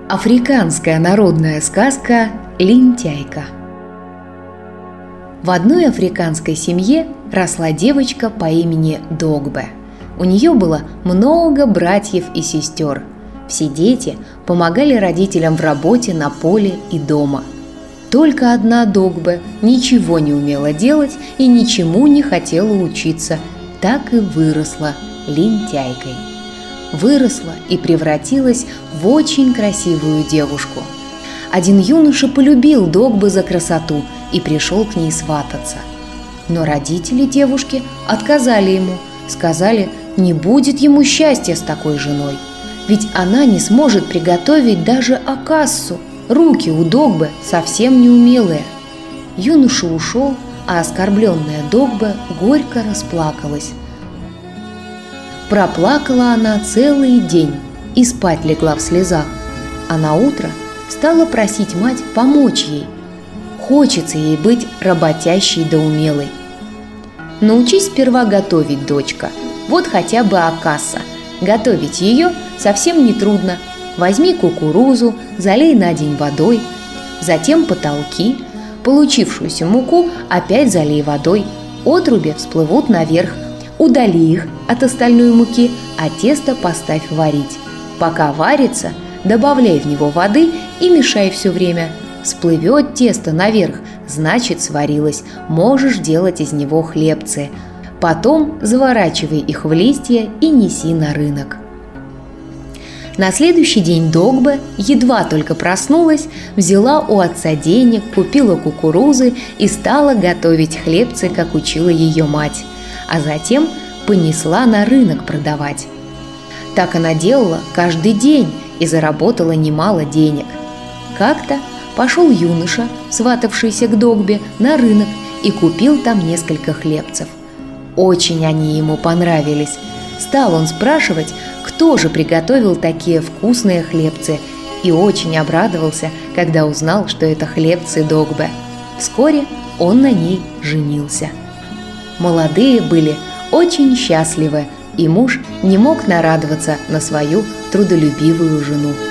Африканская народная сказка «Лентяйка». В одной африканской семье росла девочка по имени Догбе. У нее было много братьев и сестер. Все дети помогали родителям в работе на поле и дома. Только одна Догбе ничего не умела делать и ничему не хотела учиться, так и выросла лентяйкой. Выросла и превратилась в очень красивую девушку. Один юноша полюбил Догбе за красоту и пришел к ней свататься. Но родители девушки отказали ему, сказали, не будет ему счастья с такой женой, ведь она не сможет приготовить даже акассу. Руки у Догбе совсем неумелые. Юноша ушел, а оскорбленная Догбе горько расплакалась. Проплакала она целый день и спать легла в слезах, а наутро стала просить мать помочь ей. Хочется ей быть работящей да умелой. Научись сперва готовить, дочка, вот хотя бы акасса. Готовить ее совсем не трудно. Возьми кукурузу, залей на день водой, затем потолки, получившуюся муку опять залей водой, отруби всплывут наверх, удали их от остальной муки, а тесто поставь варить. Пока варится, добавляй в него воды и мешай все время. Всплывет тесто наверх, значит сварилось, можешь делать из него хлебцы. Потом заворачивай их в листья и неси на рынок. На следующий день Догбе едва только проснулась, взяла у отца денег, купила кукурузы и стала готовить хлебцы, как учила ее мать, а затем понесла на рынок продавать. Так она делала каждый день и заработала немало денег. Как-то пошел юноша, сватавшийся к Догбе, на рынок и купил там несколько хлебцев. Очень они ему понравились. Стал он спрашивать, кто же приготовил такие вкусные хлебцы, и очень обрадовался, когда узнал, что это хлебцы Догбе. Вскоре он на ней женился. Молодые были очень счастливы, и муж не мог нарадоваться на свою трудолюбивую жену.